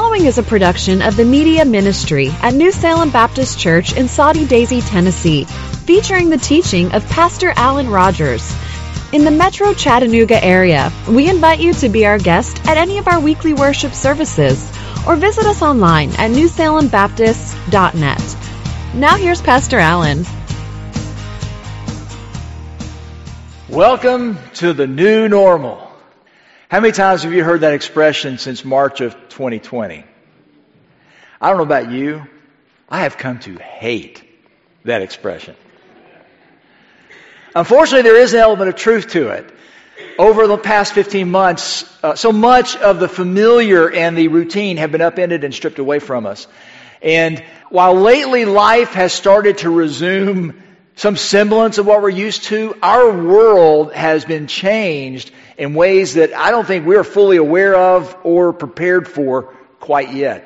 following is a production of the Media Ministry at New Salem Baptist Church in Soddy Daisy, Tennessee, featuring the teaching of Pastor Alan Rogers. In the Metro Chattanooga area, we invite you to be our guest at any of our weekly worship services or visit us online at newsalembaptist.net. Now here's Pastor Alan. Welcome to the new normal. How many times have you heard that expression since March of 2020? I don't know about you. I have come to hate that expression. Unfortunately, there is an element of truth to it. Over the past 15 months, so much of the familiar and the routine have been upended and stripped away from us. And while lately life has started to resume some semblance of what we're used to, our world has been changed in ways that I don't think we're fully aware of or prepared for quite yet.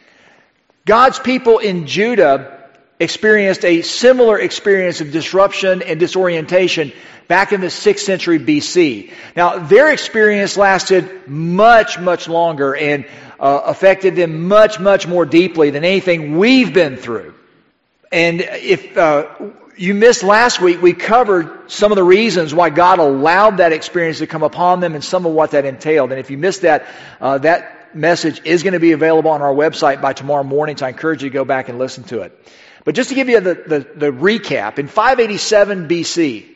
God's people in Judah experienced a similar experience of disruption and disorientation back in the 6th century BC. Now, their experience lasted much, much longer and affected them much, much more deeply than anything we've been through. And if you missed last week, we covered some of the reasons why God allowed that experience to come upon them and some of what that entailed. And if you missed that, that message is going to be available on our website by tomorrow morning, so I encourage you to go back and listen to it. But just to give you the recap, in 587 BC,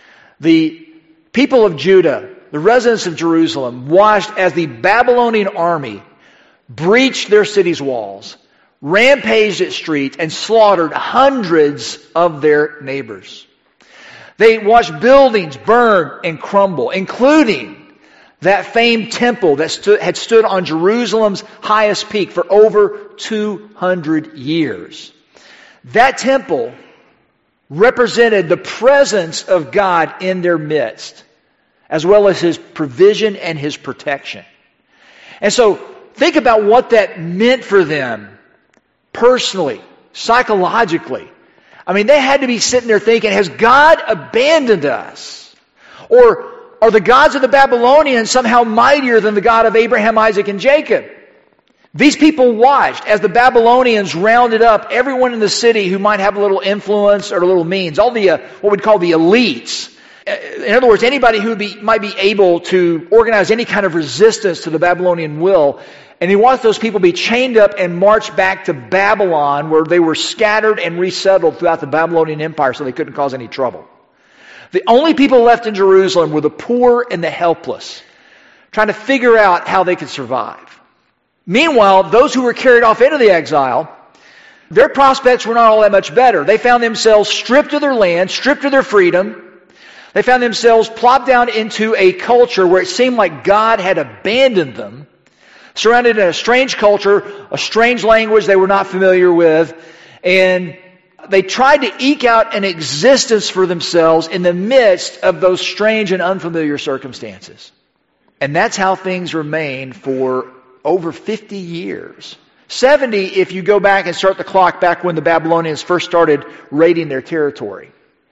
the people of Judah, the residents of Jerusalem, watched as the Babylonian army breached their city's walls, rampaged its streets, and slaughtered hundreds of their neighbors. They watched buildings burn and crumble, including that famed temple that had stood on Jerusalem's highest peak for over 200 years. That temple represented the presence of God in their midst, as well as His provision and His protection. And so, think about what that meant for them personally, psychologically. I mean, they had to be sitting there thinking, has God abandoned us? Or are the gods of the Babylonians somehow mightier than the God of Abraham, Isaac, and Jacob? These people watched as the Babylonians rounded up everyone in the city who might have a little influence or a little means, all the what we'd call the elites. In other words, anybody who might be able to organize any kind of resistance to the Babylonian will. And he wants those people to be chained up and marched back to Babylon, where they were scattered and resettled throughout the Babylonian Empire so they couldn't cause any trouble. The only people left in Jerusalem were the poor and the helpless, trying to figure out how they could survive. Meanwhile, those who were carried off into the exile, their prospects were not all that much better. They found themselves stripped of their land, stripped of their freedom. They found themselves plopped down into a culture where it seemed like God had abandoned them, surrounded in a strange culture, a strange language they were not familiar with, and they tried to eke out an existence for themselves in the midst of those strange and unfamiliar circumstances. And that's how things remained for over 50 years. 70 if you go back and start the clock back when the Babylonians first started raiding their territory.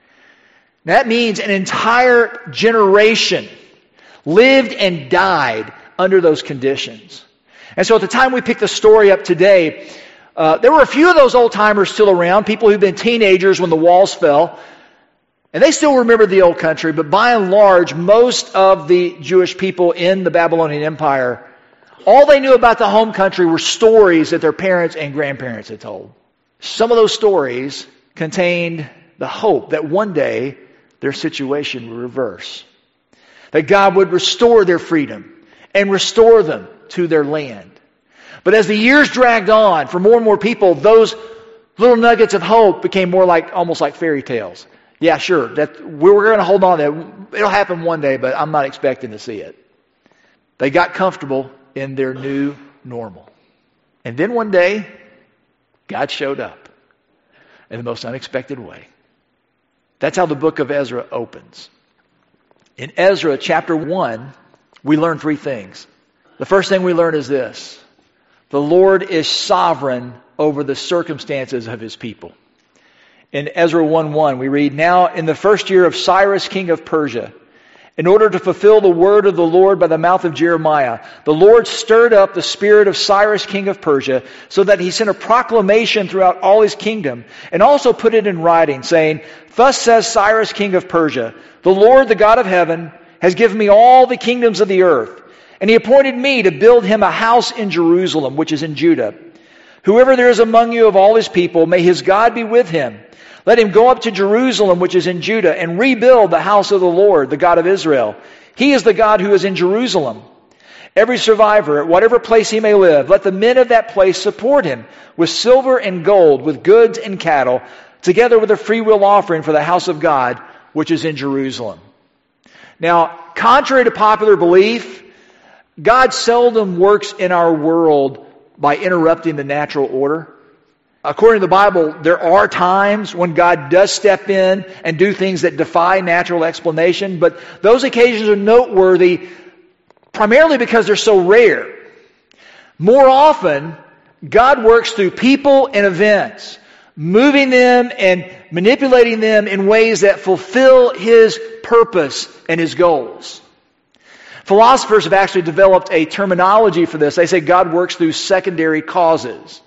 That means an entire generation lived and died under those conditions. And so at the time we picked the story up today, there were a few of those old-timers still around, people who'd been teenagers when the walls fell, and they still remembered the old country, but by and large, most of the Jewish people in the Babylonian Empire, all they knew about the home country were stories that their parents and grandparents had told. Some of those stories contained the hope that one day their situation would reverse, that God would restore their freedom and restore them to their land. But as the years dragged on, for more and more people, those little nuggets of hope became more like almost like fairy tales. Yeah, sure, that we're going to hold on to that. It'll happen one day, but I'm not expecting to see it. They got comfortable in their new normal. And then one day, God showed up in the most unexpected way. That's how the book of Ezra opens. In Ezra chapter 1, we learn three things. The first thing we learn is this: the Lord is sovereign over the circumstances of His people. In Ezra 1:1, we read, "Now in the first year of Cyrus, king of Persia, in order to fulfill the word of the Lord by the mouth of Jeremiah, the Lord stirred up the spirit of Cyrus, king of Persia, so that he sent a proclamation throughout all his kingdom, and also put it in writing, saying, Thus says Cyrus, king of Persia, the Lord, the God of heaven, has given me all the kingdoms of the earth, and he appointed me to build him a house in Jerusalem, which is in Judah. Whoever there is among you of all his people, may his God be with him. Let him go up to Jerusalem, which is in Judah, and rebuild the house of the Lord, the God of Israel. He is the God who is in Jerusalem. Every survivor, at whatever place he may live, let the men of that place support him with silver and gold, with goods and cattle, together with a freewill offering for the house of God, which is in Jerusalem. Now, contrary to popular belief, God seldom works in our world by interrupting the natural order. According to the Bible, there are times when God does step in and do things that defy natural explanation, but those occasions are noteworthy primarily because they're so rare. More often, God works through people and events, moving them and manipulating them in ways that fulfill His purpose and His goals. Philosophers have actually developed a terminology for this. They say God works through secondary causes.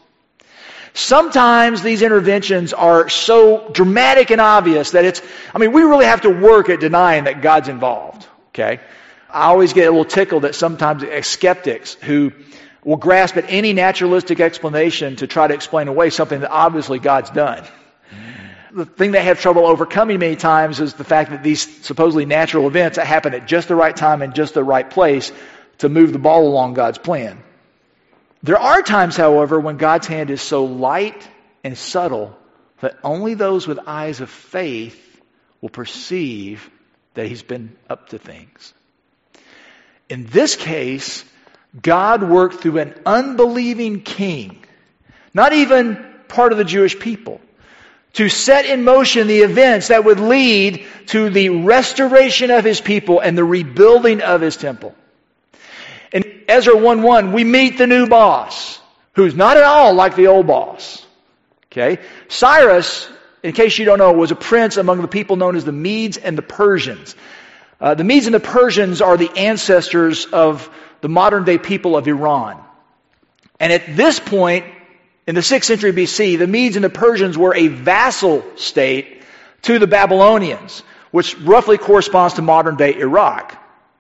Sometimes these interventions are so dramatic and obvious that we really have to work at denying that God's involved. Okay? I always get a little tickled that sometimes skeptics who will grasp at any naturalistic explanation to try to explain away something that obviously God's done. The thing they have trouble overcoming many times is the fact that these supposedly natural events that happen at just the right time and just the right place to move the ball along God's plan. There are times, however, when God's hand is so light and subtle that only those with eyes of faith will perceive that He's been up to things. In this case, God worked through an unbelieving king, not even part of the Jewish people, to set in motion the events that would lead to the restoration of His people and the rebuilding of His temple. In Ezra 1:1, we meet the new boss, who's not at all like the old boss. Okay? Cyrus, in case you don't know, was a prince among the people known as the Medes and the Persians. The Medes and the Persians are the ancestors of the modern-day people of Iran. And at this point, in the 6th century BC, the Medes and the Persians were a vassal state to the Babylonians, which roughly corresponds to modern-day Iraq.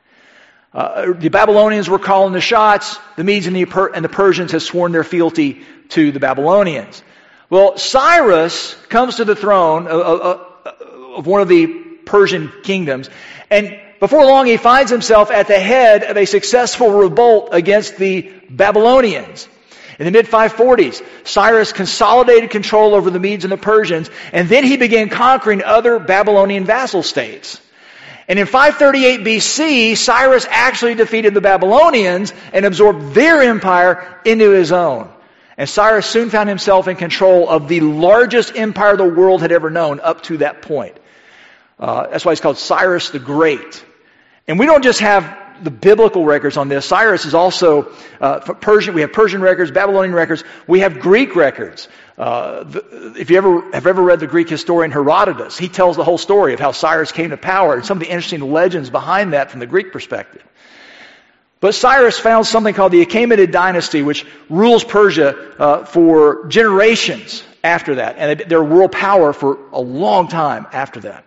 The Babylonians were calling the shots. The Medes and the Persians have sworn their fealty to the Babylonians. Well, Cyrus comes to the throne of one of the Persian kingdoms, and before long he finds himself at the head of a successful revolt against the Babylonians. In the mid-540s, Cyrus consolidated control over the Medes and the Persians, and then he began conquering other Babylonian vassal states. And in 538 BC, Cyrus actually defeated the Babylonians and absorbed their empire into his own. And Cyrus soon found himself in control of the largest empire the world had ever known up to that point. That's why he's called Cyrus the Great. And we don't just have the biblical records on this. Cyrus is also Persian. We have Persian records, Babylonian records. We have Greek records. If you have ever read the Greek historian Herodotus, he tells the whole story of how Cyrus came to power and some of the interesting legends behind that from the Greek perspective. But Cyrus found something called the Achaemenid dynasty, which rules Persia for generations after that. And they're world power for a long time after that.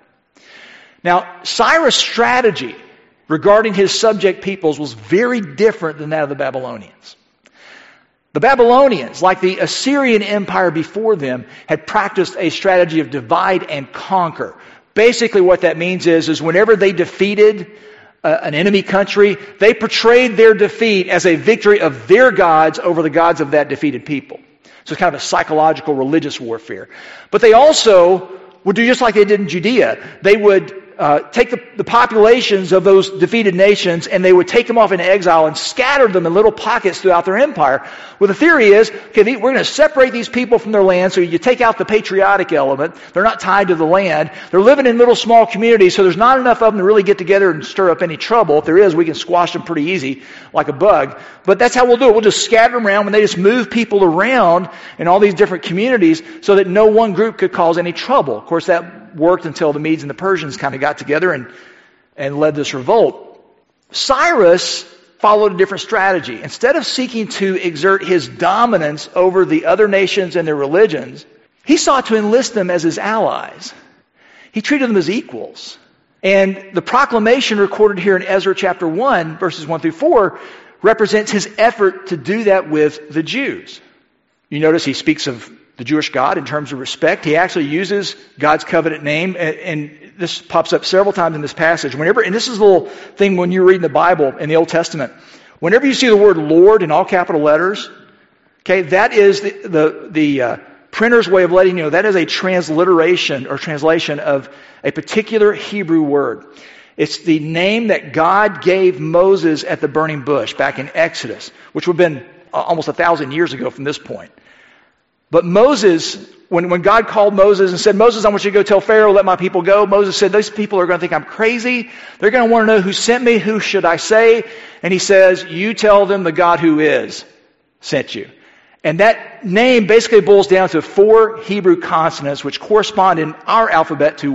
Now, Cyrus' strategy regarding his subject peoples was very different than that of the Babylonians. The Babylonians, like the Assyrian Empire before them, had practiced a strategy of divide and conquer. Basically what that means is whenever they defeated an enemy country, they portrayed their defeat as a victory of their gods over the gods of that defeated people. So it's kind of a psychological religious warfare. But they also would do just like they did in Judea. They would take the populations of those defeated nations and they would take them off into exile and scatter them in little pockets throughout their empire. Well, the theory is, okay, we're going to separate these people from their land, so you take out the patriotic element. They're not tied to the land. They're living in little small communities, so there's not enough of them to really get together and stir up any trouble. If there is, we can squash them pretty easy, like a bug. But that's how we'll do it. We'll just scatter them around when they just move people around in all these different communities so that no one group could cause any trouble. Of course, that worked until the Medes and the Persians kind of got together and and led this revolt. Cyrus followed a different strategy. Instead of seeking to exert his dominance over the other nations and their religions, he sought to enlist them as his allies. He treated them as equals. And the proclamation recorded here in Ezra chapter 1, verses 1 through 4, represents his effort to do that with the Jews. You notice he speaks of the Jewish God in terms of respect. He actually uses God's covenant name, and this pops up several times in this passage. And this is a little thing when you're reading the Bible in the Old Testament. Whenever you see the word Lord in all capital letters, okay, that is the printer's way of letting you know that is a transliteration or translation of a particular Hebrew word. It's the name that God gave Moses at the burning bush back in Exodus, which would have been almost 1,000 years ago from this point. But Moses, when God called Moses and said, Moses, I want you to go tell Pharaoh, let my people go. Moses said, those people are going to think I'm crazy. They're going to want to know who sent me. Who should I say? And he says, you tell them the God who is sent you. And that name basically boils down to 4 Hebrew consonants, which correspond in our alphabet to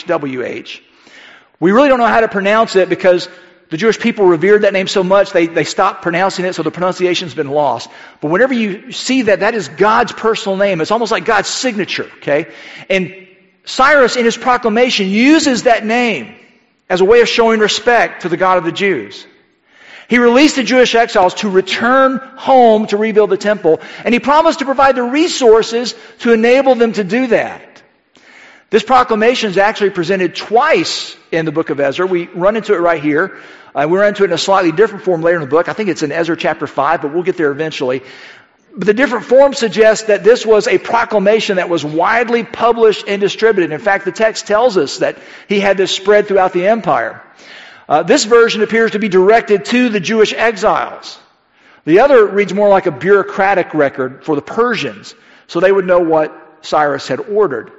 YHWH. We really don't know how to pronounce it because the Jewish people revered that name so much, they stopped pronouncing it, so the pronunciation's been lost. But whenever you see that is God's personal name. It's almost like God's signature, okay? And Cyrus, in his proclamation, uses that name as a way of showing respect to the God of the Jews. He released the Jewish exiles to return home to rebuild the temple, and he promised to provide the resources to enable them to do that. This proclamation is actually presented twice in the book of Ezra. We run into it right here. We run into it in a slightly different form later in the book. I think it's in Ezra chapter 5, but we'll get there eventually. But the different forms suggest that this was a proclamation that was widely published and distributed. In fact, the text tells us that he had this spread throughout the empire. This version appears to be directed to the Jewish exiles. The other reads more like a bureaucratic record for the Persians, so they would know what Cyrus had ordered.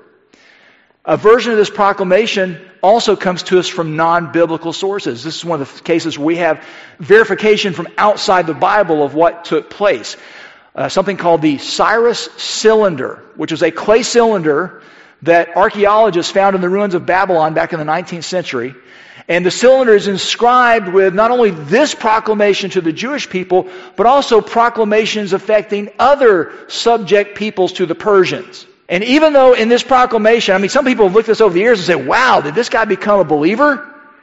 A version of this proclamation also comes to us from non-biblical sources. This is one of the cases where we have verification from outside the Bible of what took place. Something called the Cyrus Cylinder, which is a clay cylinder that archaeologists found in the ruins of Babylon back in the 19th century. And the cylinder is inscribed with not only this proclamation to the Jewish people, but also proclamations affecting other subject peoples to the Persians. And even though in this proclamation, some people have looked at this over the years and say, wow, did this guy become a believer?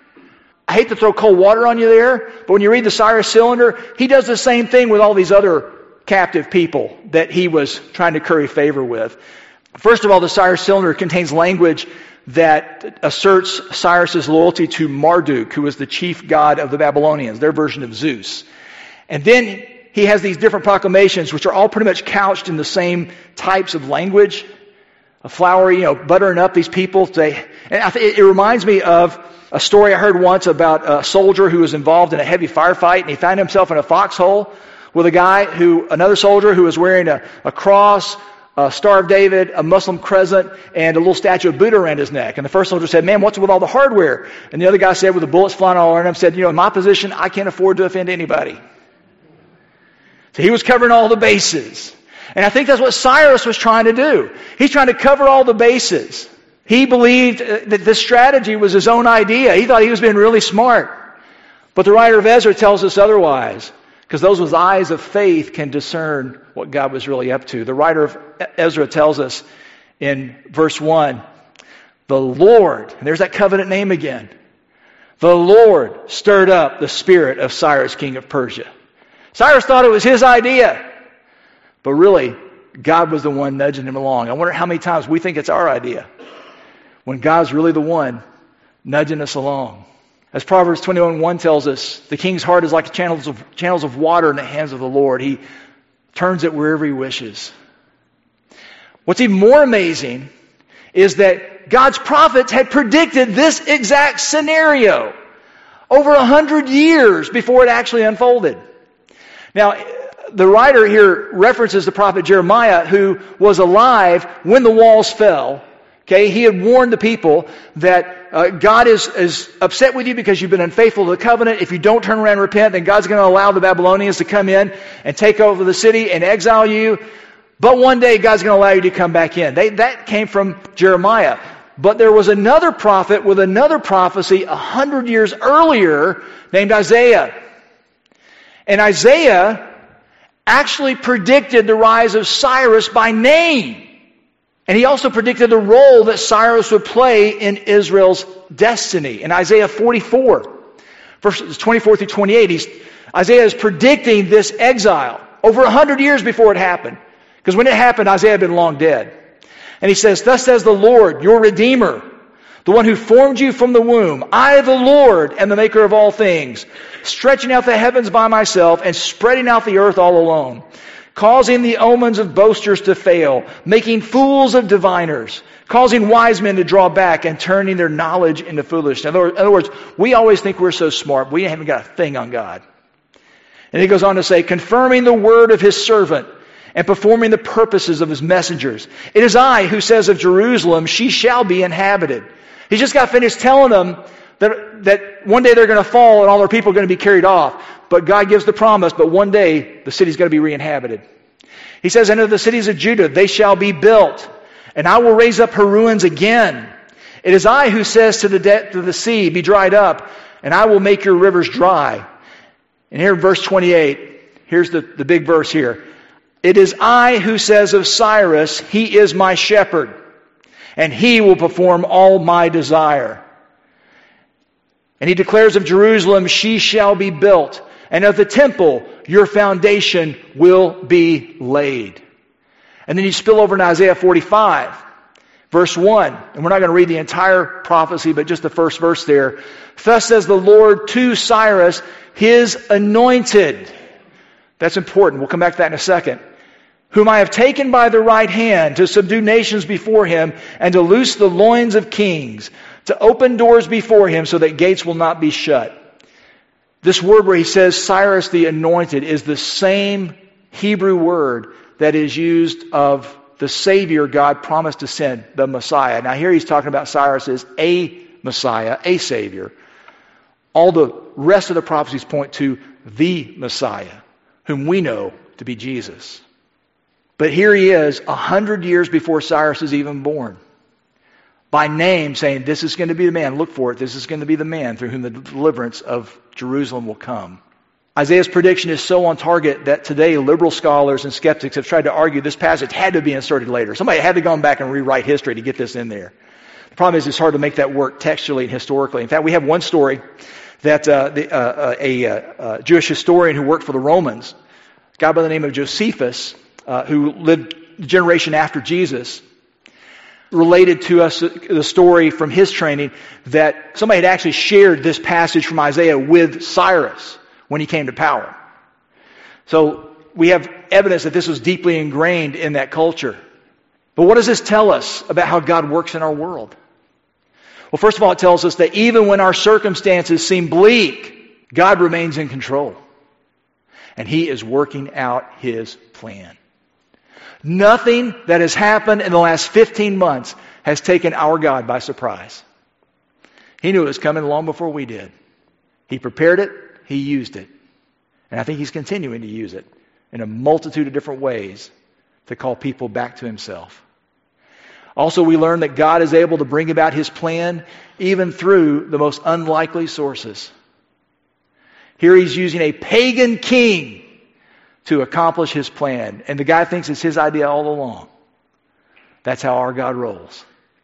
I hate to throw cold water on you there, but when you read the Cyrus Cylinder, he does the same thing with all these other captive people that he was trying to curry favor with. First of all, the Cyrus Cylinder contains language that asserts Cyrus's loyalty to Marduk, who was the chief god of the Babylonians, their version of Zeus. And then he has these different proclamations, which are all pretty much couched in the same types of language. A flowery, buttering up these people. It reminds me of a story I heard once about a soldier who was involved in a heavy firefight, and he found himself in a foxhole with another soldier who was wearing a cross, a Star of David, a Muslim crescent, and a little statue of Buddha around his neck. And the first soldier said, man, what's with all the hardware? And the other guy said, with the bullets flying all around him, said, in my position, I can't afford to offend anybody. So he was covering all the bases. And I think that's what Cyrus was trying to do. He's trying to cover all the bases. He believed that this strategy was his own idea. He thought he was being really smart. But the writer of Ezra tells us otherwise, because those with eyes of faith can discern what God was really up to. The writer of Ezra tells us in verse 1, the Lord, and there's that covenant name again, the Lord stirred up the spirit of Cyrus, king of Persia. Cyrus thought it was his idea. But really, God was the one nudging him along. I wonder how many times we think it's our idea when God's really the one nudging us along. As Proverbs 21:1 tells us, the king's heart is like channels of water in the hands of the Lord. He turns it wherever he wishes. What's even more amazing is that God's prophets had predicted this exact scenario over 100 years before it actually unfolded. Now, the writer here references the prophet Jeremiah, who was alive when the walls fell. Okay, he had warned the people that God is upset with you because you've been unfaithful to the covenant. If you don't turn around and repent, then God's going to allow the Babylonians to come in and take over the city and exile you. But one day God's going to allow you to come back in. That came from Jeremiah. But there was another prophet with another prophecy 100 years earlier named Isaiah. And Isaiah actually predicted the rise of Cyrus by name. And he also predicted the role that Cyrus would play in Israel's destiny. In Isaiah 44, verses 24 through 28, Isaiah is predicting this exile over 100 years before it happened. Because when it happened, Isaiah had been long dead. And he says, "Thus says the Lord, your Redeemer, the one who formed you from the womb. I, the Lord, am the maker of all things, stretching out the heavens by myself and spreading out the earth all alone, causing the omens of boasters to fail, making fools of diviners, causing wise men to draw back and turning their knowledge into foolishness." In other words, we always think we're so smart, we haven't got a thing on God. And he goes on to say, "Confirming the word of his servant and performing the purposes of his messengers. It is I who says of Jerusalem, she shall be inhabited." He just got finished telling them that one day they're going to fall and all their people are going to be carried off. But God gives the promise, but one day the city's going to be re-inhabited. He says, "And of the cities of Judah, they shall be built, and I will raise up her ruins again. It is I who says to the depth of the sea, be dried up, and I will make your rivers dry." And here in verse 28, here's the big verse here. "It is I who says of Cyrus, he is my shepherd, and he will perform all my desire. And he declares of Jerusalem, she shall be built, and of the temple, your foundation will be laid." And then you spill over to Isaiah 45, verse 1. And we're not going to read the entire prophecy, but just the first verse there. "Thus says the Lord to Cyrus, his anointed." That's important. We'll come back to that in a second. "Whom I have taken by the right hand to subdue nations before him and to loose the loins of kings, to open doors before him so that gates will not be shut." This word where he says Cyrus the anointed is the same Hebrew word that is used of the Savior God promised to send, the Messiah. Now here he's talking about Cyrus as a Messiah, a Savior. All the rest of the prophecies point to the Messiah, whom we know to be Jesus. But here he is 100 years before Cyrus is even born, by name saying, this is going to be the man, look for it, this is going to be the man through whom the deliverance of Jerusalem will come. Isaiah's prediction is so on target that today liberal scholars and skeptics have tried to argue this passage had to be inserted later. Somebody had to go back and rewrite history to get this in there. The problem is it's hard to make that work textually and historically. In fact, we have one story that a Jewish historian who worked for the Romans, a guy by the name of Josephus, who lived a generation after Jesus, related to us the story from his training that somebody had actually shared this passage from Isaiah with Cyrus when he came to power. So we have evidence that this was deeply ingrained in that culture. But what does this tell us about how God works in our world? Well, first of all, it tells us that even when our circumstances seem bleak, God remains in control. And He is working out His plan. Nothing that has happened in the last 15 months has taken our God by surprise. He knew it was coming long before we did. He prepared it. He used it. And I think He's continuing to use it in a multitude of different ways to call people back to Himself. Also, we learn that God is able to bring about His plan even through the most unlikely sources. Here He's using a pagan king to accomplish His plan. And the guy thinks it's his idea all along. That's how our God rolls.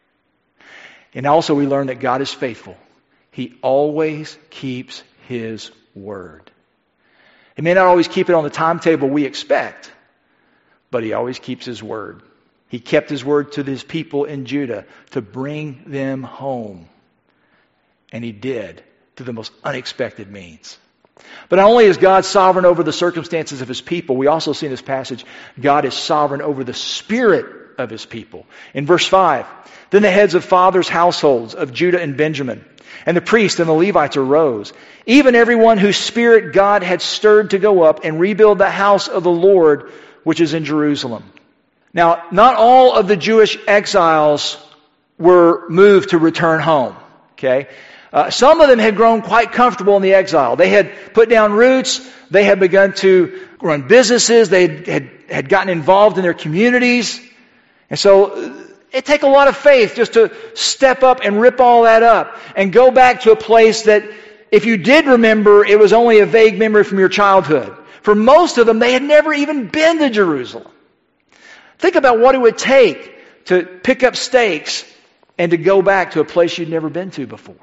And also we learn that God is faithful. He always keeps His word. He may not always keep it on the timetable we expect, but He always keeps His word. He kept His word to His people in Judah to bring them home. And He did through the most unexpected means. But not only is God sovereign over the circumstances of His people, we also see in this passage, God is sovereign over the spirit of His people. In verse 5, then the heads of fathers' households of Judah and Benjamin, and the priests and the Levites arose, even everyone whose spirit God had stirred to go up and rebuild the house of the Lord, which is in Jerusalem. Now, not all of the Jewish exiles were moved to return home. Okay? Some of them had grown quite comfortable in the exile. They had put down roots. They had begun to run businesses. They had gotten involved in their communities. And so It'd take a lot of faith just to step up and rip all that up and go back to a place that if you did remember, it was only a vague memory from your childhood. For most of them, they had never even been to Jerusalem. Think about what it would take to pick up stakes and to go back to a place you'd never been to before.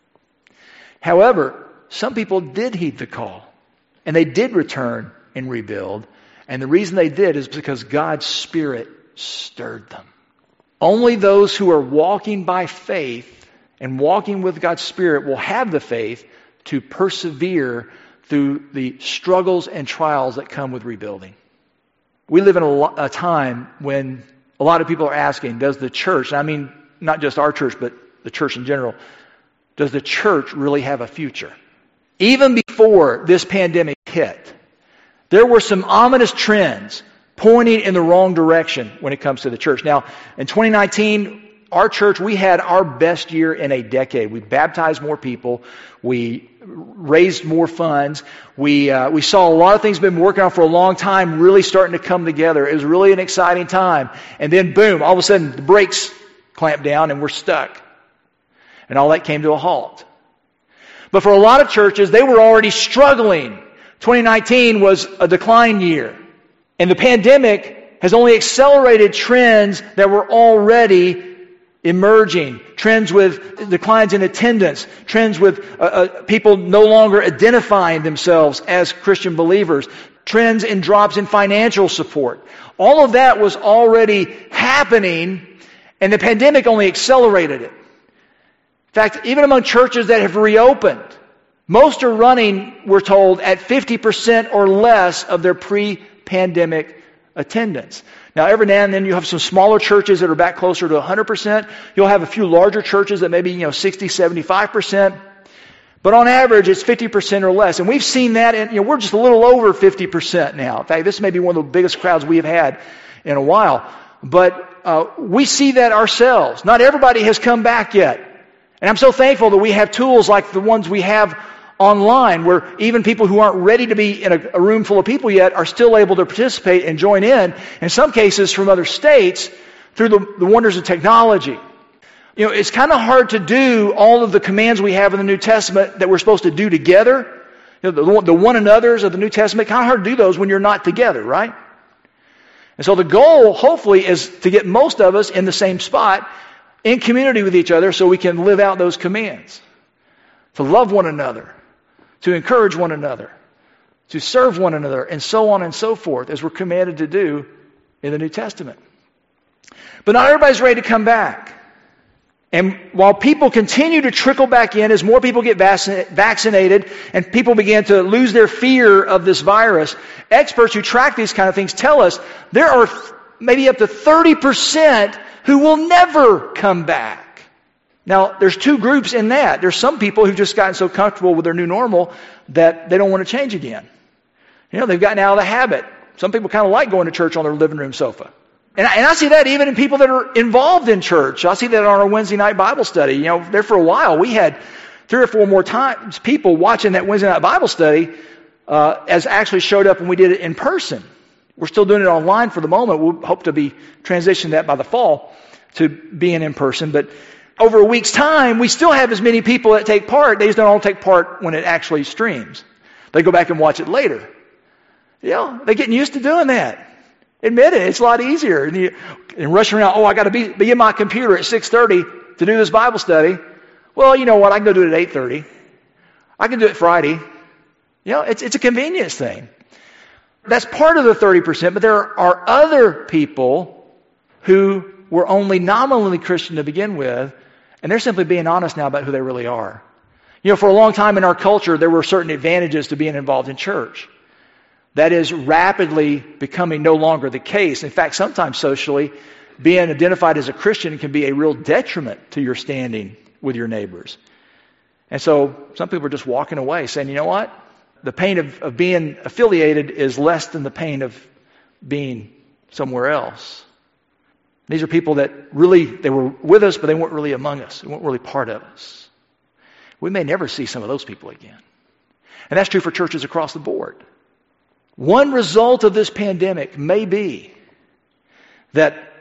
However, some people did heed the call, and they did return and rebuild. And the reason they did is because God's Spirit stirred them. Only those who are walking by faith and walking with God's Spirit will have the faith to persevere through the struggles and trials that come with rebuilding. We live in a time when a lot of people are asking, does the church, and I mean not just our church, but the church in general, does the church really have a future? Even before this pandemic hit, there were some ominous trends pointing in the wrong direction when it comes to the church. Now, in 2019, our church, we had our best year in a decade. We baptized more people. We raised more funds. We saw a lot of things we've been working on for a long time really starting to come together. It was really an exciting time. And then, boom, all of a sudden, the brakes clamped down and we're stuck. And all that came to a halt. But for a lot of churches, they were already struggling. 2019 was a decline year. And the pandemic has only accelerated trends that were already emerging. Trends with declines in attendance. Trends with people no longer identifying themselves as Christian believers. Trends in drops in financial support. All of that was already happening, and the pandemic only accelerated it. In fact, even among churches that have reopened, most are running, we're told, at 50% or less of their pre-pandemic attendance. Now, every now and then you have some smaller churches that are back closer to 100%. You'll have a few larger churches that maybe, 60, 75%. But on average, it's 50% or less. And we've seen that, and we're just a little over 50% now. In fact, this may be one of the biggest crowds we have had in a while. But we see that ourselves. Not everybody has come back yet. And I'm so thankful that we have tools like the ones we have online, where even people who aren't ready to be in a room full of people yet are still able to participate and join in some cases from other states, through the wonders of technology. It's kind of hard to do all of the commands we have in the New Testament that we're supposed to do together. The one another's of the New Testament, kind of hard to do those when you're not together, right? And so the goal, hopefully, is to get most of us in the same spot, in community with each other, so we can live out those commands. To love one another, to encourage one another, to serve one another, and so on and so forth, as we're commanded to do in the New Testament. But not everybody's ready to come back. And while people continue to trickle back in, as more people get vaccinated and people begin to lose their fear of this virus, experts who track these kind of things tell us there are maybe up to 30% who will never come back. Now, there's two groups in that. There's some people who've just gotten so comfortable with their new normal that they don't want to change again. They've gotten out of the habit. Some people kind of like going to church on their living room sofa. And I see that even in people that are involved in church. I see that on our Wednesday night Bible study. There for a while, we had 3 or 4 more times people watching that Wednesday night Bible study as actually showed up when we did it in person. We're still doing it online for the moment. We'll hope to be transitioning that by the fall to being in person. But over a week's time, we still have as many people that take part. They just don't all take part when it actually streams. They go back and watch it later. They're getting used to doing that. Admit it, it's a lot easier. And rushing around, I got to be in my computer at 6:30 to do this Bible study. Well, you know what? I can go do it at 8:30. I can do it Friday. It's a convenience thing. That's part of the 30%, but there are other people who were only nominally Christian to begin with, and they're simply being honest now about who they really are. For a long time in our culture, there were certain advantages to being involved in church. That is rapidly becoming no longer the case. In fact, sometimes socially, being identified as a Christian can be a real detriment to your standing with your neighbors. And so some people are just walking away saying, you know what? The pain of being affiliated is less than the pain of being somewhere else. These are people that really, they were with us, but they weren't really among us. They weren't really part of us. We may never see some of those people again. And that's true for churches across the board. One result of this pandemic may be that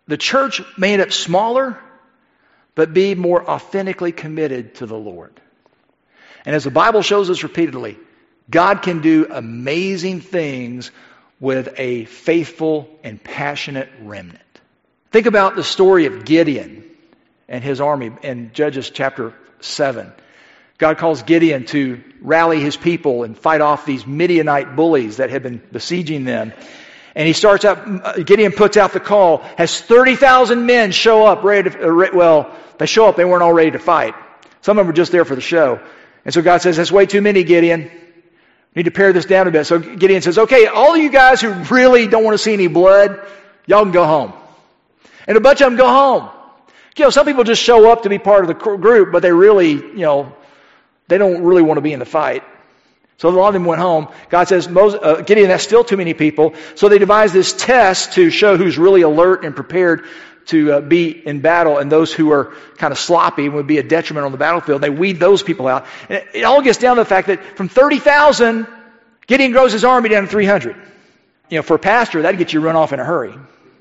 the church may end up smaller, but be more authentically committed to the Lord. And as the Bible shows us repeatedly, God can do amazing things with a faithful and passionate remnant. Think about the story of Gideon and his army in Judges chapter 7. God calls Gideon to rally his people and fight off these Midianite bullies that had been besieging them. And he starts out, Gideon puts out the call, has 30,000 men show up ready to, they show up, they weren't all ready to fight. Some of them were just there for the show. And so God says, that's way too many, Gideon. We need to pare this down a bit. So Gideon says, okay, all of you guys who really don't want to see any blood, y'all can go home. And a bunch of them go home. Some people just show up to be part of the group, but they really, they don't really want to be in the fight. So a lot of them went home. God says, Gideon, that's still too many people. So they devised this test to show who's really alert and prepared to be in battle, and those who are kind of sloppy and would be a detriment on the battlefield. They weed those people out. And it all gets down to the fact that from 30,000, Gideon grows his army down to 300. For a pastor, that'd get you run off in a hurry.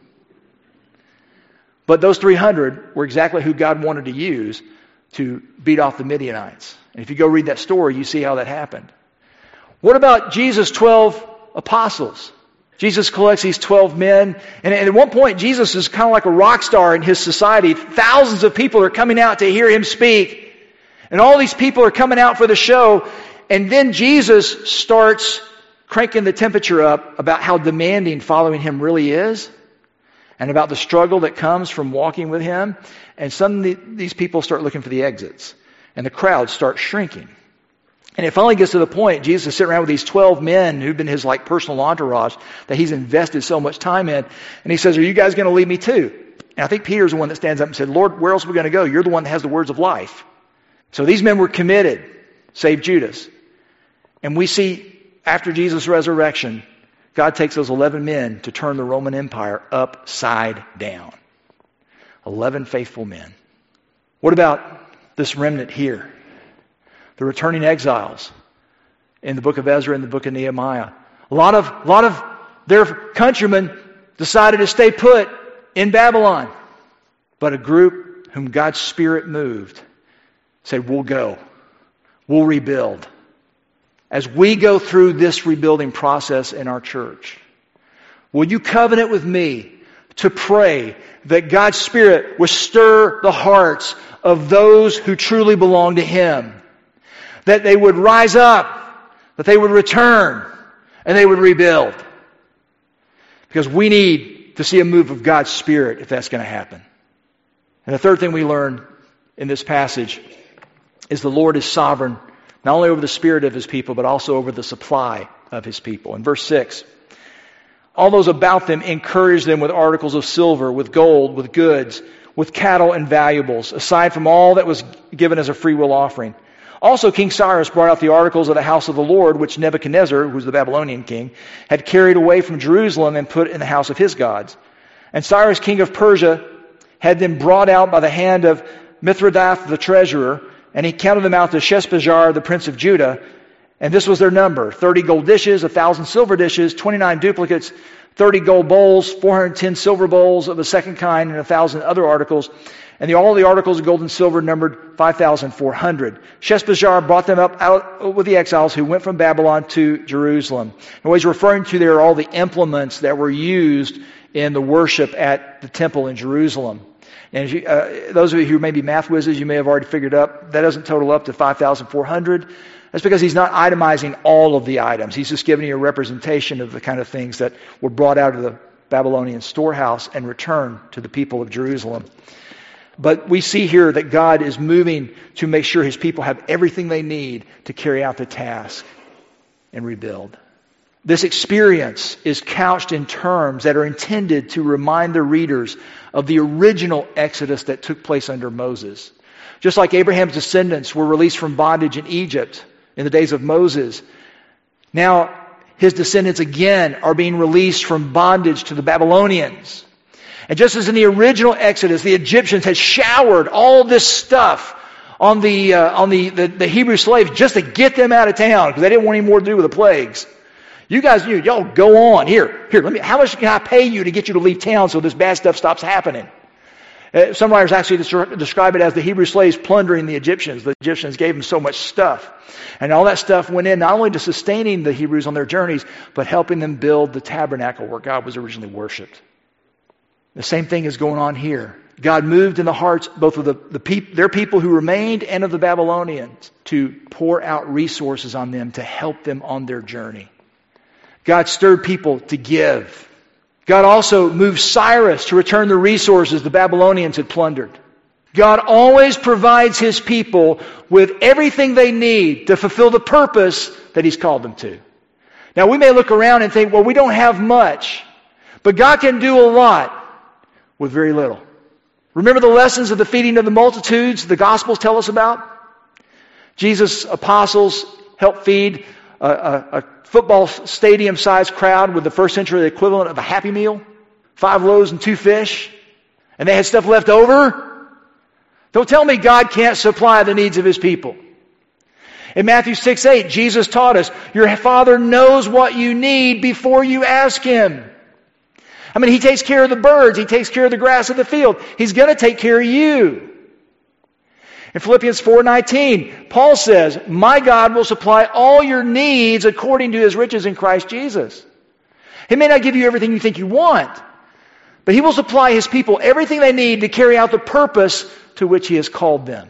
But those 300 were exactly who God wanted to use to beat off the Midianites. And if you go read that story, you see how that happened. What about Jesus' 12 apostles? Jesus collects these 12 men, and at one point, Jesus is kind of like a rock star in his society. Thousands of people are coming out to hear him speak, and all these people are coming out for the show, and then Jesus starts cranking the temperature up about how demanding following him really is, and about the struggle that comes from walking with him, and some of these people start looking for the exits, and the crowd starts shrinking. And it finally gets to the point, Jesus is sitting around with these 12 men who've been his personal entourage that he's invested so much time in. And he says, are you guys going to leave me too? And I think Peter's the one that stands up and said, Lord, where else are we going to go? You're the one that has the words of life. So these men were committed, save Judas. And we see after Jesus' resurrection, God takes those 11 men to turn the Roman Empire upside down. 11 faithful men. What about this remnant here? The returning exiles in the book of Ezra and the book of Nehemiah. A lot of their countrymen decided to stay put in Babylon. But a group whom God's Spirit moved said, we'll go. We'll rebuild. As we go through this rebuilding process in our church, will you covenant with me to pray that God's Spirit will stir the hearts of those who truly belong to Him? That they would rise up, that they would return, and they would rebuild. Because we need to see a move of God's Spirit if that's going to happen. And the third thing we learn in this passage is the Lord is sovereign, not only over the spirit of His people, but also over the supply of His people. In verse 6, all those about them encouraged them with articles of silver, with gold, with goods, with cattle and valuables, aside from all that was given as a freewill offering. Also, King Cyrus brought out the articles of the house of the Lord, which Nebuchadnezzar, who was the Babylonian king, had carried away from Jerusalem and put in the house of his gods. And Cyrus, king of Persia, had them brought out by the hand of Mithridath the treasurer, and he counted them out to Sheshbazzar, the prince of Judah. And this was their number: 30 gold dishes, 1,000 silver dishes, 29 duplicates, 30 gold bowls, 410 silver bowls of the second kind, and 1,000 other articles. And all the articles of gold and silver numbered 5,400. Sheshbazzar brought them up out with the exiles who went from Babylon to Jerusalem. And what he's referring to there are all the implements that were used in the worship at the temple in Jerusalem. And those of you who may be math whizzes, you may have already figured up, that doesn't total up to 5,400. That's because he's not itemizing all of the items. He's just giving you a representation of the kind of things that were brought out of the Babylonian storehouse and returned to the people of Jerusalem. But we see here that God is moving to make sure His people have everything they need to carry out the task and rebuild. This experience is couched in terms that are intended to remind the readers of the original Exodus that took place under Moses. Just like Abraham's descendants were released from bondage in Egypt in the days of Moses, now his descendants again are being released from bondage to the Babylonians. And just as in the original Exodus, the Egyptians had showered all this stuff on the Hebrew slaves just to get them out of town because they didn't want any more to do with the plagues. You guys, y'all go on. Here, how much can I pay you to get you to leave town so this bad stuff stops happening? Some writers actually describe it as the Hebrew slaves plundering the Egyptians. The Egyptians gave them so much stuff. And all that stuff went in not only to sustaining the Hebrews on their journeys, but helping them build the tabernacle where God was originally worshipped. The same thing is going on here. God moved in the hearts both of their people who remained and of the Babylonians to pour out resources on them to help them on their journey. God stirred people to give. God also moved Cyrus to return the resources the Babylonians had plundered. God always provides His people with everything they need to fulfill the purpose that He's called them to. Now we may look around and think, well, we don't have much. But God can do a lot with very little. Remember the lessons of the feeding of the multitudes the Gospels tell us about? Jesus' apostles helped feed a football stadium-sized crowd with the first century equivalent of a Happy Meal. 5 loaves and 2 fish. And they had stuff left over. Don't tell me God can't supply the needs of His people. In Matthew 6:8, Jesus taught us, your Father knows what you need before you ask Him. I mean, He takes care of the birds. He takes care of the grass of the field. He's going to take care of you. In Philippians 4:19, Paul says, my God will supply all your needs according to His riches in Christ Jesus. He may not give you everything you think you want, but He will supply His people everything they need to carry out the purpose to which He has called them.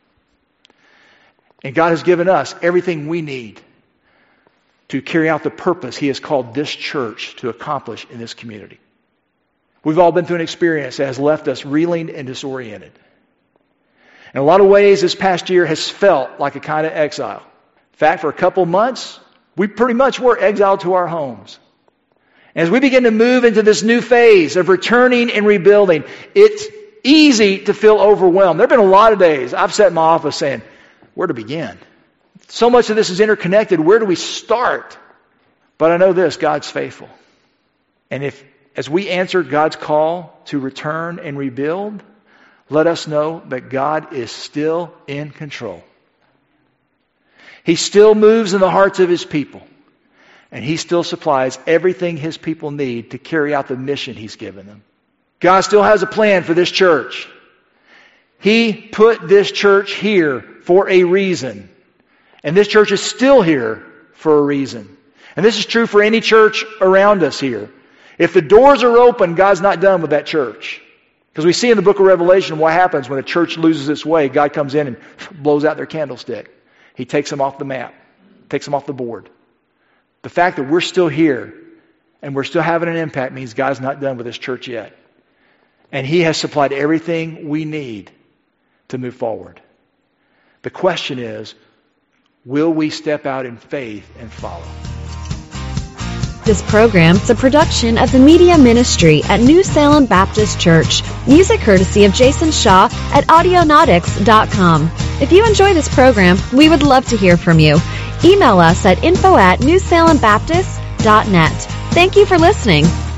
And God has given us everything we need to carry out the purpose He has called this church to accomplish in this community. We've all been through an experience that has left us reeling and disoriented. In a lot of ways, this past year has felt like a kind of exile. In fact, for a couple of months, we pretty much were exiled to our homes. And as we begin to move into this new phase of returning and rebuilding, it's easy to feel overwhelmed. There have been a lot of days I've sat in my office saying, where to begin? So much of this is interconnected. Where do we start? But I know this, God's faithful. And as we answer God's call to return and rebuild, let us know that God is still in control. He still moves in the hearts of His people. And He still supplies everything His people need to carry out the mission He's given them. God still has a plan for this church. He put this church here for a reason. And this church is still here for a reason. And this is true for any church around us here. If the doors are open, God's not done with that church. Because we see in the book of Revelation what happens when a church loses its way. God comes in and blows out their candlestick. He takes them off the map, takes them off the board. The fact that we're still here and we're still having an impact means God's not done with this church yet. And He has supplied everything we need to move forward. The question is, will we step out in faith and follow? This program is a production of the Media Ministry at New Salem Baptist Church. Music courtesy of Jason Shaw at Audionautics.com. If you enjoy this program, we would love to hear from you. Email us at info@newsalembaptist.net. Thank you for listening.